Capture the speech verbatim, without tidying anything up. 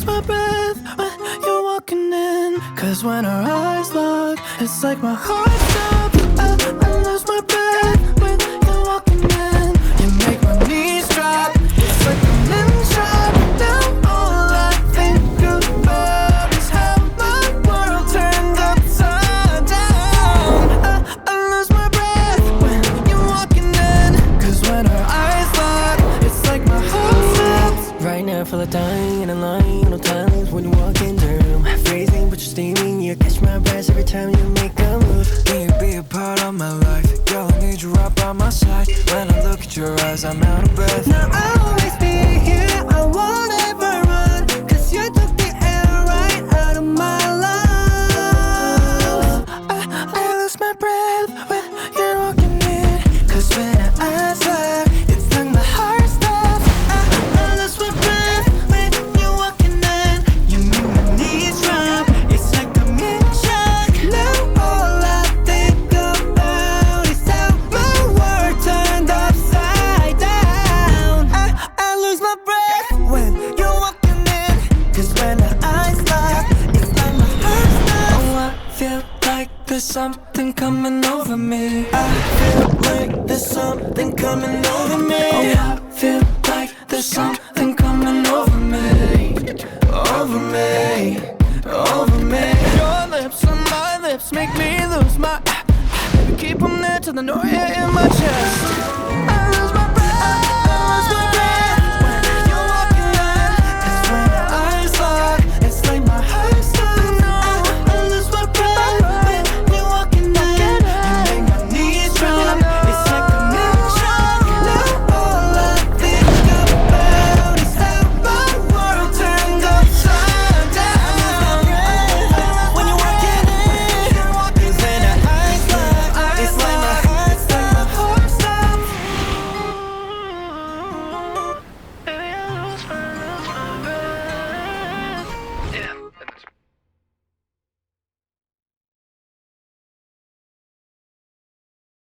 my breath when you're walking in. Cause when our eyes lock, it's like my heart stops. I, I lose my breath when you're walking in. You make my knees drop. It's like I'm in shock. Now all I think about is how my world turned upside down. I, I lose my breath when you're walking in. Cause when our eyes lock, it's like my heart stops. Right now I feel like dying in a line. No times when you walk in the room. Freezing but you're steaming. You catch my breath every time you make a move. Can you be a part of my life? Girl, I need you right by my side. When I look at your eyes, I'm out of breath. Now I'll always be here, I won't ever run. Cause you took the air right out of my lungs. I, I lose my breath when you're walking in. Cause when our eyes lock, it's like my heart stops. I, I lose my breath when you're walking in. You make my knees drop, it's like I'm in shock. Now all I think about is how my world turned upside down. I, I lose my breath when you're walking in. Cause when our eyes lock, it's like my heart stops. Oh, I feel like there's something coming over me. I feel like there's something coming over me. Oh, I feel like there's something coming over me. Over me, over me. Your lips on my lips make me lose my. Keep them there till the noise in my chest. I